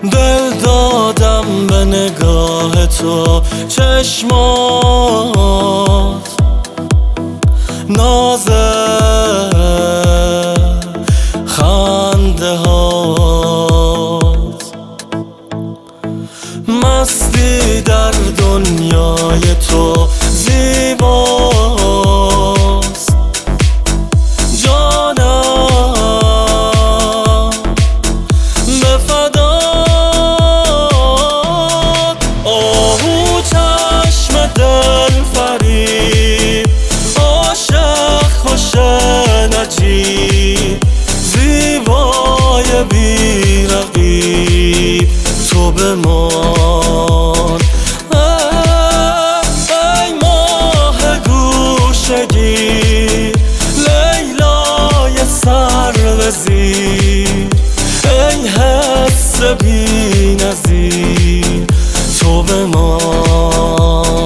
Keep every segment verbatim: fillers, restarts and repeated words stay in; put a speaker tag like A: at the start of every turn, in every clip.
A: دل دادم به نگاه تو، چشمات نازه خنده هات، مستی در دنیای تو زیباست. جانم به فدات، آهو چشم دل فریب، عاشق خوش نجیب، زیبای بی رقیب تو بمان. ای ماه گوشگیر، لیلای سرو زیر، ای حس بی نظیر تو بمان.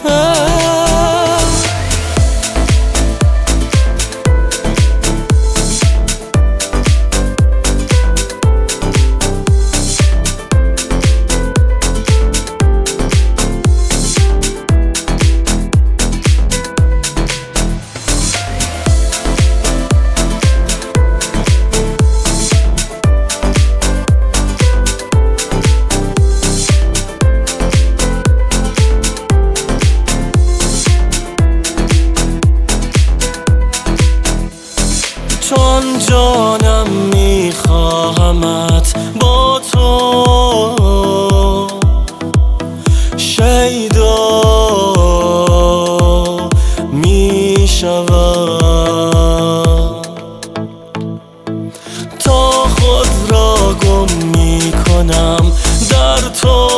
A: چون جانم میخواهمت با تو، شیدا میشوم تا خود را گم میکنم در تو.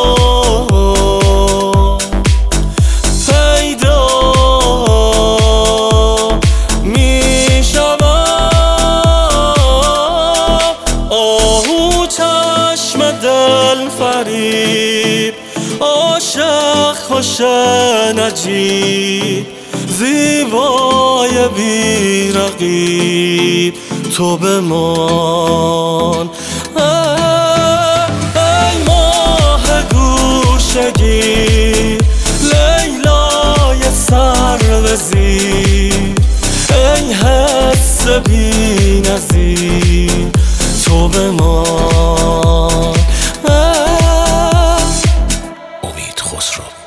A: دل فریب، عاشق خوش نجیب، زیبای بی رقیب تو بمان. ای ماه گوشگیر، لیلای سرو زیر، ای حس بی نظیر تو بمان.
B: امید خسرو.